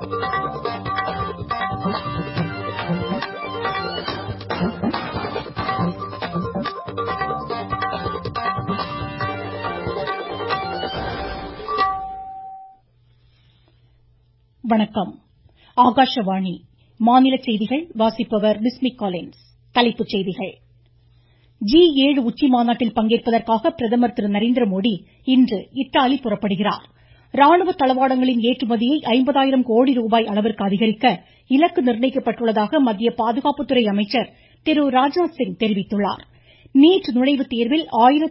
வணக்கம். ஆகாஷவாணி. மாநில செய்திகள் வாசிப்பவர் பிஸ்மி காலின்ஸ். தலைப்புச் செய்திகள். G7 உச்சிமாநாட்டில் பங்கேற்பதற்காக பிரதமர் திரு நரேந்திரமோடி இன்று இத்தாலி புறப்படுகிறார். ராணுவ தளவாடங்களின் ஏற்றுமதியை 50,000 கோடி ரூபாய் அளவிற்கு அதிகரிக்க இலக்கு நிர்ணயிக்கப்பட்டுள்ளதாக மத்திய பாதுகாப்புத்துறை அமைச்சர் திரு ராஜ்நாத்சிங் தெரிவித்துள்ளார். நீட் நுழைவுத் தேர்வில்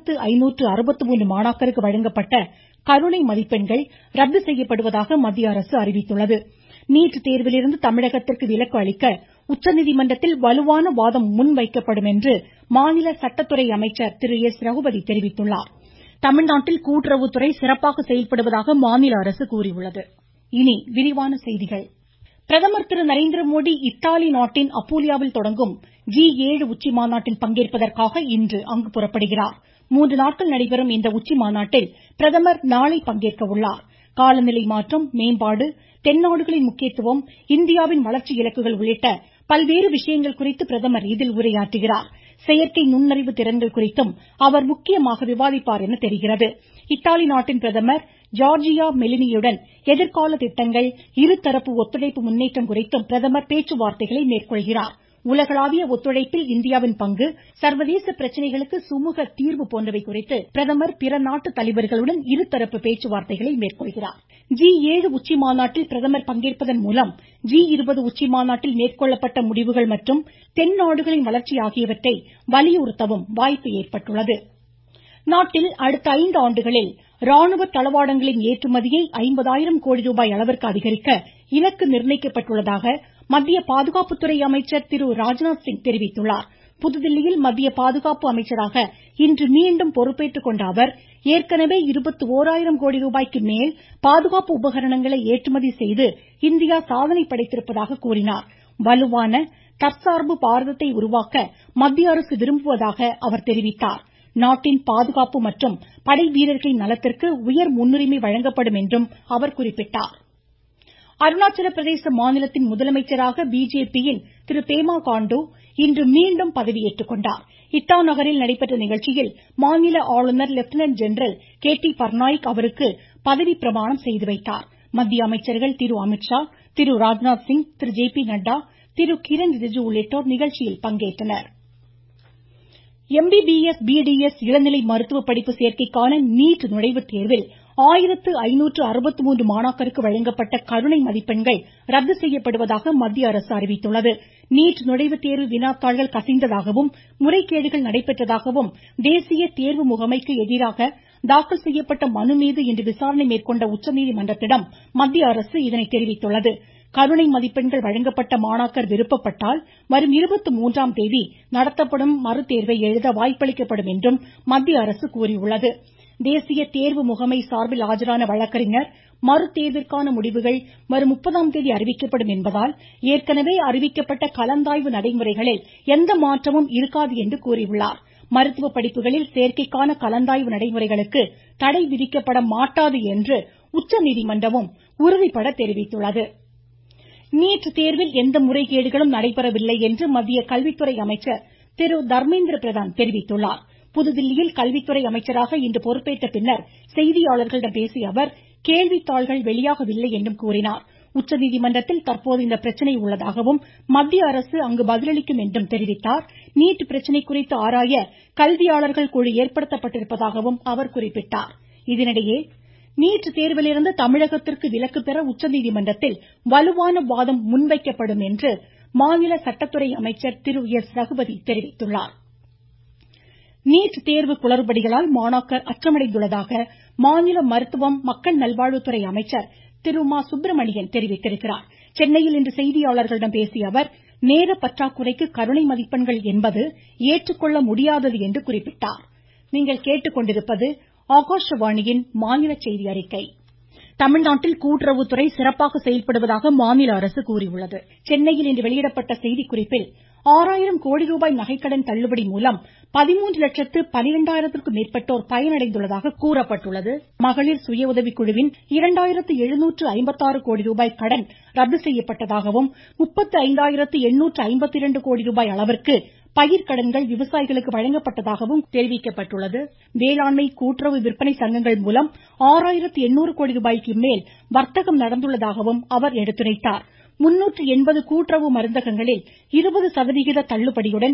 1563 மாணாக்கருக்கு வழங்கப்பட்ட கருணை மதிப்பெண்கள் ரத்து செய்யப்படுவதாக மத்திய அரசு அறிவித்துள்ளது. நீட் தேர்விலிருந்து தமிழகத்திற்கு விலக்கு அளிக்க உச்சநீதிமன்றத்தில் வலுவான வாதம் முன்வைக்கப்படும் என்று மாநில சட்டத்துறை அமைச்சர் திரு எஸ் ரகுபதி தெரிவித்துள்ளார். தமிழ்நாட்டில் கூட்டுறவுத்துறை சிறப்பாக செயல்படுவதாக மாநில அரசு கூறியுள்ளது. இனி விரிவான செய்திகள். பிரதமர் திரு நரேந்திரமோடி இத்தாலி நாட்டின் அப்பூலியாவில் தொடங்கும் G7 உச்சிமாநாட்டில் பங்கேற்பதற்காக இன்று அங்கு புறப்படுகிறார். 3 நாட்கள் நடைபெறும் இந்த உச்சிமாநாட்டில் பிரதமர் நாளை பங்கேற்க உள்ளார். காலநிலை மாற்றம், மேம்பாடு, தென்னாடுகளின் முக்கியத்துவம், இந்தியாவின் வளர்ச்சி இலக்குகள் உள்ளிட்ட பல்வேறு விஷயங்கள் குறித்து பிரதமர் இதில் உரையாற்றுகிறார். செயற்கை நுண்ணறிவு திறன்கள் குறித்தும் அவர் முக்கியமாக விவாதிப்பார் என தெரிகிறது. இத்தாலி நாட்டின் பிரதமர் ஜார்ஜியா மெலினியுடன் எதிர்கால திட்டங்கள், இருதரப்பு ஒத்துழைப்பு முன்னேற்றம் குறித்தும் பிரதமர் பேச்சுவார்த்தைகளை மேற்கொள்கிறார். உலகளாவிய ஒத்துழைப்பில் இந்தியாவின் பங்கு, சர்வதேச பிரச்சனைகளுக்கு சுமூக தீர்வு போன்றவை குறித்து பிரதமர் பிற நாட்டு தலைவர்களுடன் இருதரப்பு பேச்சுவார்த்தைகளை மேற்கொள்கிறார். G7 உச்சிமாநாட்டில் பிரதமர் பங்கேற்பதன் மூலம் G20 உச்சிமாநாட்டில் மேற்கொள்ளப்பட்ட முடிவுகள் மற்றும் தென்னாடுகளின் வளர்ச்சி ஆகியவற்றை வலியுறுத்தவும் வாய்ப்பு ஏற்பட்டுள்ளது. நாட்டில் அடுத்த 5 ஆண்டுகளில் ராணுவ தளவாடங்களின் ஏற்றுமதியை 50,000 கோடி ரூபாய் அளவிற்கு அதிகரிக்க இலக்கு நிர்ணயிக்கப்பட்டுள்ளதாக மத்திய பாதுகாப்புத்துறை அமைச்சர் திரு ராஜ்நாத்சிங் தெரிவித்துள்ளார். புதுதில்லியில் மத்திய பாதுகாப்பு அமைச்சராக இன்று மீண்டும் பொறுப்பேற்றுக் கொண்ட அவர் ஏற்கனவே 21,000 கோடி ரூபாய்க்கு மேல் பாதுகாப்பு உபகரணங்களை ஏற்றுமதி செய்து இந்தியா சாதனை படைத்திருப்பதாக கூறினார். வலுவான தற்சார்பு பாரதத்தை உருவாக்க மத்திய அரசு விரும்புவதாக அவர் தெரிவித்தார். நாட்டின் பாதுகாப்பு மற்றும் படை வீரர்களின் நலத்திற்கு உயர் முன்னுரிமை வழங்கப்படும் என்றும் அவர் குறிப்பிட்டார். அருணாச்சல பிரதேச மாநிலத்தின் முதலமைச்சராக பிஜேபியின் திரு பேமா காண்டு இன்று மீண்டும் பதவியேற்றுக் கொண்டார். இட்டா நகரில் நடைபெற்ற நிகழ்ச்சியில் மாநில ஆளுநர் லெப்டினன்ட் ஜெனரல் KT பட்நாயக் அவருக்கு பதவி பிரமாணம் செய்து வைத்தார். மத்திய அமைச்சர்கள் திரு அமித்ஷா, திரு ராஜ்நாத்சிங், திரு JP நட்டா, திரு கிரண் ரிஜிஜு உள்ளிட்டோர் நிகழ்ச்சியில் பங்கேற்றனர். MBBS, BDS இளநிலை மருத்துவ படிப்பு சேர்க்கைக்கான நீட் நுழைவுத் தேர்வில் 1563 மாணாக்கருக்கு வழங்கப்பட்ட கருணை மதிப்பெண்கள் ரத்து செய்யப்படுவதாக மத்திய அரசு அறிவித்துள்ளது. நீட் நுழைவுத் தேர்வு வினாத்தாள்கள் கசிந்ததாகவும், முறைகேடுகள் நடைபெற்றதாகவும் தேசிய தேர்வு முகமைக்கு எதிராக தாக்கல் செய்யப்பட்ட மனு மீது இன்று விசாரணை மேற்கொண்ட உச்சநீதிமன்றத்திடம் மத்திய அரசு இதனை தெரிவித்துள்ளது. கருணை மதிப்பெண்கள் வழங்கப்பட்ட மாணாக்கர் விருப்பப்பட்டால் வரும் 23ஆம் தேதி நடத்தப்படும் மறுதேர்வை எழுத வாய்ப்பளிக்கப்படும் என்றும் மத்திய அரசு கூறியுள்ளது. தேசிய தேர்வு முகமை சார்பில் ஆஜரான வழக்கறிஞர் மறுதேர்விற்கான முடிவுகள் வரும் 30ஆம் தேதி அறிவிக்கப்படும் என்பதால் ஏற்கனவே அறிவிக்கப்பட்ட கலந்தாய்வு நடைமுறைகளில் எந்த மாற்றமும் இருக்காது என்று கூறியுள்ளார். மருத்துவ படிப்புகளில் சேர்க்கைக்கான கலந்தாய்வு நடைமுறைகளுக்கு தடை விதிக்கப்பட மாட்டாது என்று உச்சநீதிமன்றமும் உறுதிபட தெரிவித்துள்ளது. நீட் தேர்வில் எந்த முறைகேடுகளும் நடைபெறவில்லை என்று மத்திய கல்வித்துறை அமைச்சர் திரு தர்மேந்திர பிரதான் தெரிவித்துள்ளார். புதுதில்லியில் கல்வித்துறை அமைச்சராக இன்று பொறுப்பேற்ற பின்னர் செய்தியாளர்களிடம் பேசிய அவர் கேள்வித்தாள்கள் வெளியாகவில்லை என்றும் கூறினார். உச்சநீதிமன்றத்தில் தற்போது இந்த பிரச்சனை உள்ளதாகவும் மத்திய அரசு அங்கு பதிலளிக்கும் என்றும் தெரிவித்தார். நீட் பிரச்சனை குறித்து ஆராய கல்வியாளர்கள் குழு ஏற்படுத்தப்பட்டிருப்பதாகவும் அவர் குறிப்பிட்டார். இதனிடையே நீட் தேர்விலிருந்து தமிழகத்திற்கு விலக்கு பெற உச்சநீதிமன்றத்தில் வலுவான வாதம் முன்வைக்கப்படும் என்று மாநில சட்டத்துறை அமைச்சர் திரு எஸ் ரகுபதி தெரிவித்துள்ளார். நீட் தேர்வு குளறுபடிகளால் மாணாக்கர் அச்சமடைந்துள்ளதாக மாநில மருத்துவம், மக்கள் நல்வாழ்வுத்துறை அமைச்சர் திரு மா சுப்பிரமணியன் தெரிவித்திருக்கிறார். சென்னையில் இன்று செய்தியாளர்களிடம் பேசிய அவர் நேர பற்றாக்குறைக்கு கருணை மதிப்பெண்கள் என்பது ஏற்றுக்கொள்ள முடியாதது என்று குறிப்பிட்டார். தமிழ்நாட்டில் கூட்டுறவுத்துறை சிறப்பாக செயல்படுவதாக மாநில அரசு கூறியுள்ளது. சென்னையில் இன்று வெளியிடப்பட்ட செய்திக்குறிப்பில் 6000 கோடி ரூபாய் நகைக்கடன் தள்ளுபடி மூலம் 13,12,000க்கும் மேற்பட்டோர் பயனடைந்துள்ளதாக கூறப்பட்டுள்ளது. மகளிர் சுய உதவிக்குழுவின் 2756 கோடி ரூபாய் கடன் ரத்து செய்யப்பட்டதாகவும் 35,852 கோடி ரூபாய் அளவிற்கு பயிர்க்கடன்கள் விவசாயிகளுக்கு வழங்கப்பட்டதாகவும் தெரிவிக்கப்பட்டுள்ளது. வேளாண்மை கூட்டுறவு விற்பனை சங்கங்கள் மூலம் 6800 கோடி ரூபாய்க்கு மேல் வர்த்தகம் நடந்துள்ளதாகவும் அவர் எடுத்துரைத்தார். 380 கூட்டுறவு மருந்தகங்களில் 20% தள்ளுபடியுடன்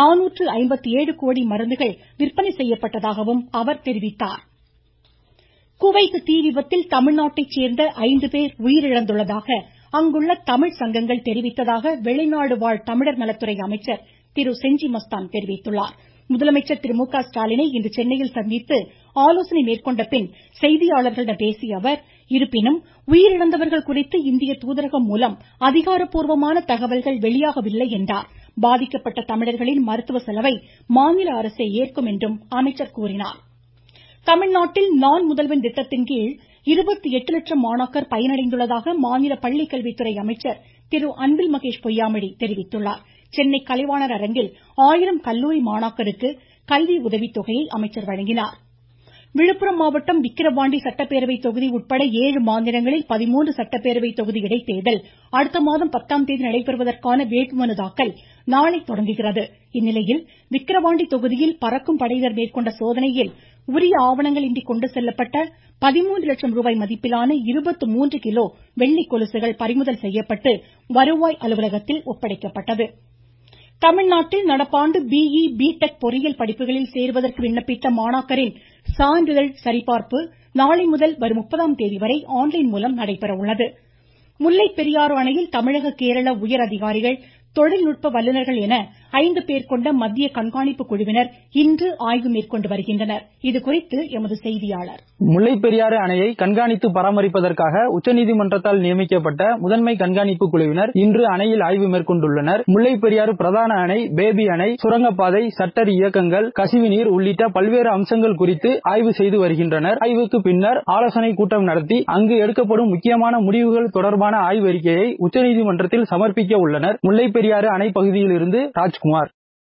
457 கோடி மருந்துகள் விற்பனை செய்யப்பட்டதாகவும் அவர் தெரிவித்தார். குவைத் தீ விபத்தில் தமிழ்நாட்டைச் சேர்ந்த 5 பேர் உயிரிழந்துள்ளதாக அங்குள்ள தமிழ் சங்கங்கள் தெரிவித்ததாக வெளிநாடு வாழ் தமிழர் நலத்துறை அமைச்சர் திரு செஞ்சி மஸ்தான் தெரிவித்துள்ளார். முதலமைச்சர் திரு மு க ஸ்டாலினை இன்று சென்னையில் சந்தித்து ஆலோசனை மேற்கொண்ட பின் செய்தியாளர்களிடம் பேசிய அவர், இருப்பினும் உயிரிழந்தவர்கள் குறித்து இந்திய தூதரகம் மூலம் அதிகாரப்பூர்வமான தகவல்கள் வெளியாகவில்லை என்றார். பாதிக்கப்பட்ட தமிழர்களின் மருத்துவ செலவை மாநில அரசே ஏற்கும் என்றும் அமைச்சர் கூறினார். தமிழ்நாட்டில் நான் முதல்வன் திட்டத்தின்கீழ் 28 லட்சம் மாணாக்கர் பயனடைந்துள்ளதாக மாநில பள்ளிக்கல்வித்துறை அமைச்சர் திரு அன்பில் மகேஷ் பொய்யாமொழி தெரிவித்துள்ளார். சென்னை கலைவாணர் அரங்கில் 1000 கல்லூரி மாணாக்கருக்கு கல்வி உதவித்தொகையை அமைச்சர் வழங்கினார். விழுப்புரம் மாவட்டம் விக்கிரவாண்டி சட்டப்பேரவை தொகுதி உட்பட 7 மாநிலங்களில் 13 சட்டப்பேரவை தொகுதி இடைத்தேர்தல் அடுத்த மாதம் 10ஆம் தேதி நடைபெறுவதற்கான வேட்புமனு தாக்கல் நாளை தொடங்குகிறது. இந்நிலையில் விக்கிரவாண்டி தொகுதியில் பறக்கும் படையினர் மேற்கொண்ட சோதனையில் உரிய ஆவணங்கள் இன்றி கொண்டு செல்லப்பட்ட 13 லட்சம் ரூபாய் மதிப்பிலான 23 கிலோ வெள்ளி கொலுசுகள் பறிமுதல் செய்யப்பட்டு வருவாய் அலுவலகத்தில் ஒப்படைக்கப்பட்டது. தமிழ்நாட்டில் நடப்பாண்டு BE, BTech பொறியியல் படிப்புகளில் சேருவதற்கு விண்ணப்பித்த மாணாக்கரின் சான்றிதழ் சரிபார்ப்பு நாளை முதல் வரும் 30ஆம் தேதி வரை ஆன்லைன் மூலம் நடைபெற உள்ளது. முல்லைப் பெரியாறு அணையில் தமிழக, கேரள உயர் அதிகாரிகள், தொழில்நுட்ப வல்லுநர்கள் என 5 பேர் கொண்ட மத்திய கண்காணிப்பு குழுவினர் இன்று ஆய்வு மேற்கொண்டு வருகின்றனர். இதுகுறித்து எமது செய்தியாளர். முல்லைப் பெரியாறு அணையை கண்காணித்து பராமரிப்பதற்காக உச்சநீதிமன்றத்தால் நியமிக்கப்பட்ட முதன்மை கண்காணிப்பு குழுவினர் இன்று அணையில் ஆய்வு மேற்கொண்டுள்ளனர். முல்லைப் பெரியாறு பிரதான அணை, பேபி அணை, சுரங்கப்பாதை, ஷட்டர் இயக்கங்கள், கசிவுநீர் உள்ளிட்ட பல்வேறு அம்சங்கள் குறித்து ஆய்வு செய்து வருகின்றனர். ஆய்வுக்கு பின்னர் ஆலோசனை கூட்டம் நடத்தி அங்கு எடுக்கப்படும் முக்கியமான முடிவுகள் தொடர்பான ஆய்வறிக்கையை உச்சநீதிமன்றத்தில் சமர்ப்பிக்க உள்ளனர். முல்லைப் பெரியாறு அணை பகுதியில் இருந்து ராஜ்குமார்.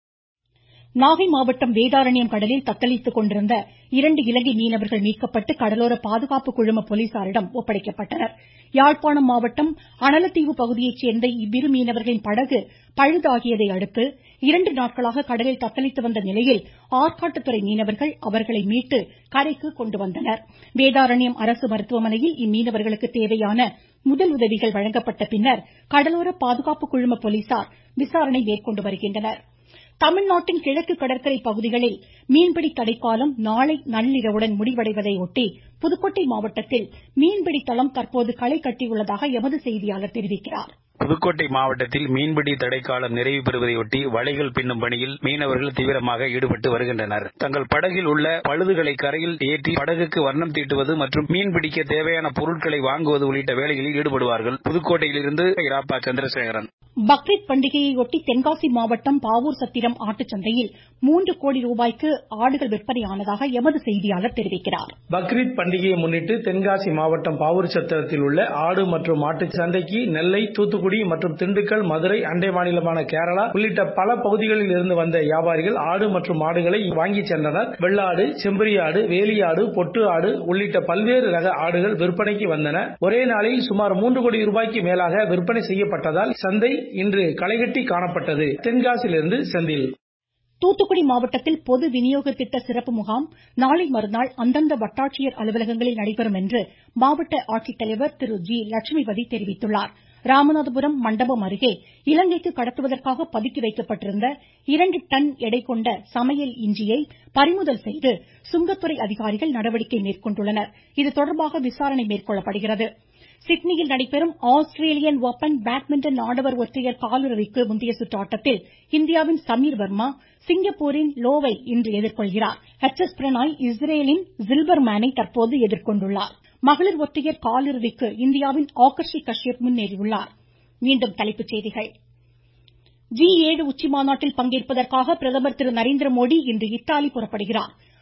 நாகை மாவட்டம் வேதாரண்யம் கடலில் தத்தளித்துக் கொண்டிருந்த 2 இலங்கை மீனவர்கள் மீட்கப்பட்டு கடலோர பாதுகாப்பு குழும போலீசாரிடம் ஒப்படைக்கப்பட்டனர். யாழ்ப்பாணம் மாவட்டம் அனலத்தீவு பகுதியைச் சேர்ந்த இவ்விரு மீனவர்களின் படகு பழுதாகியதை அடுத்து 2 நாட்களாக கடலில் தத்தளித்து வந்த நிலையில் ஆற்காட்டுத்துறை மீனவர்கள் அவர்களை மீட்டு கரைக்கு கொண்டு வந்தனர். வேதாரண்யம் அரசு மருத்துவமனையில் இம்மீனவர்களுக்கு தேவையான முதல் உதவிகள் வழங்கப்பட்ட பின்னர் கடலோர பாதுகாப்பு குழும போலீசார் விசாரணை மேற்கொண்டு வருகின்றனர். தமிழ்நாட்டின் கிழக்கு கடற்கரை பகுதிகளில் மீன்பிடி தடைக்காலம் நாளை நள்ளிரவுடன் முடிவடைவதையொட்டி புதுக்கோட்டை மாவட்டத்தில் மீன்பிடி தளம் தற்போது களை கட்டியுள்ளதாக எமது செய்தியாளர் தெரிவிக்கிறார். புதுக்கோட்டை மாவட்டத்தில் மீன்பிடி தடைக்காலம் நிறைவு பெறுவதையொட்டி வலைகள் பின்னும் பணியில் மீனவர்கள் தீவிரமாக ஈடுபட்டு வருகின்றனர். தங்கள் படகில் உள்ள பழுதுகளை கரையில் ஏற்றி படகுக்கு வர்ணம் தீட்டுவது மற்றும் மீன்பிடிக்க தேவையான பொருட்களை வாங்குவது உள்ளிட்ட வேலைகளில் ஈடுபடுவார்கள். புதுக்கோட்டையிலிருந்து இராப்பா சந்திரசேகரன். பக்ரீத் பண்டிகையையொட்டி தென்காசி மாவட்டம் பாவூர் சத்திரம் ஆட்டுச்சந்தையில் 3 கோடி ரூபாய்க்கு ஆடுகள் விற்பனையானதாக எமது செய்தியாளர் தெரிவிக்கிறார். பக்ரீத் பண்டிகையை முன்னிட்டு தென்காசி மாவட்டம் பாவூர் சத்திரத்தில் உள்ள ஆடு மற்றும் மாட்டு சந்தைக்கு நெல்லை, தூத்துக்குடி மற்றும் திண்டுக்கல், மதுரை, அண்டை மாநிலமான கேரளா உள்ளிட்ட பல பகுதிகளில் இருந்து வந்த வியாபாரிகள் ஆடு மற்றும் மாடுகளை வாங்கி சென்றனர். வெள்ளாடு, செம்பரியாடு, வேலியாடு, பொட்டு ஆடு உள்ளிட்ட பல்வேறு ரக ஆடுகள் விற்பனைக்கு வந்தன. ஒரே நாளில் சுமார் 3 கோடி ரூபாய்க்கு மேலாக விற்பனை செய்யப்பட்டதால் சந்தை இன்று களைகட்டி காணப்பட்டது. தென்காசியிலிருந்து செந்தில். தூத்துக்குடி மாவட்டத்தில் பொது விநியோக திட்ட சிறப்பு முகாம் நாளை மறுநாள் அந்தந்த வட்டாட்சியர் அலுவலகங்களில் நடைபெறும் என்று மாவட்ட ஆட்சித்தலைவர் திரு ஜி லட்சுமிபதி தெரிவித்துள்ளார். ராமநாதபுரம் மண்டபம் அருகே இலங்கைக்கு கடத்துவதற்காக பதுக்கி வைக்கப்பட்டிருந்த 2 டன் எடை கொண்ட சமையல் இஞ்சியை பறிமுதல் செய்து சுங்கத்துறை அதிகாரிகள் நடவடிக்கை மேற்கொண்டுள்ளனர். இதுதொடர்பாக விசாரணை மேற்கொள்ளப்படுகிறது. சிட்னியில் நடைபெறும் ஆஸ்திரேலியன் ஓபன் பேட்மிண்டன் ஆடவர் ஒற்றையர் காலிறுதிக்கு முந்தைய சுற்று ஆட்டத்தில் இந்தியாவின் சமீர் வர்மா சிங்கப்பூரின் லோவை இன்று எதிர்கொள்கிறார். HS பிரணாய் இஸ்ரேலின் ஜில்பர்மேனை தற்போது எதிர்கொண்டுள்ளார். மகளிர் ஒற்றையர் காலிறுதிக்கு இந்தியாவின் ஆகர்ஷி கஷ்யப் முன்னேறியுள்ளார். மீண்டும் தலைப்புச் செய்திகள். G7 உச்சிமாநாட்டில் பங்கேற்பதற்காக பிரதமர் திரு நரேந்திரமோடி இன்று இத்தாலி புறப்படுகிறார்.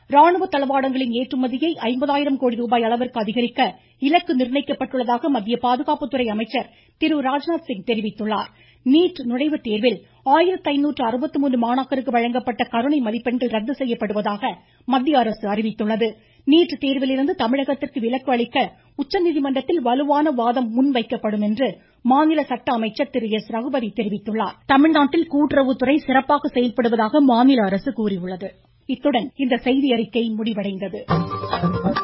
ராணுவ தளவாடங்களின் ஏற்றுமதியை 50,000 கோடி ரூபாய் அளவிற்கு அதிகரிக்க இலக்கு நிர்ணயிக்கப்பட்டுள்ளதாக மத்திய பாதுகாப்புத்துறை அமைச்சர் திரு ராஜ்நாத் சிங் தெரிவித்துள்ளார். நீட் நுழைவுத் தேர்வில் 1563 மாணாக்கருக்கு வழங்கப்பட்ட கருணை மதிப்பெண்கள் ரத்து செய்யப்படுவதாக மத்திய அரசு அறிவித்துள்ளது. நீட் தேர்விலிருந்து தமிழகத்திற்கு விலக்கு அளிக்க உச்சநீதிமன்றத்தில் வலுவான வாதம் முன்வைக்கப்படும் என்று மாநில சட்ட அமைச்சர் திரு எஸ் ரகுபதி தெரிவித்துள்ளார். தமிழ்நாட்டில் கூட்டுறவுத்துறை சிறப்பாக செயல்படுவதாக மாநில அரசு கூறியுள்ளது. இத்துடன் இந்த செய்தியறிக்கை முடிவடைந்தது.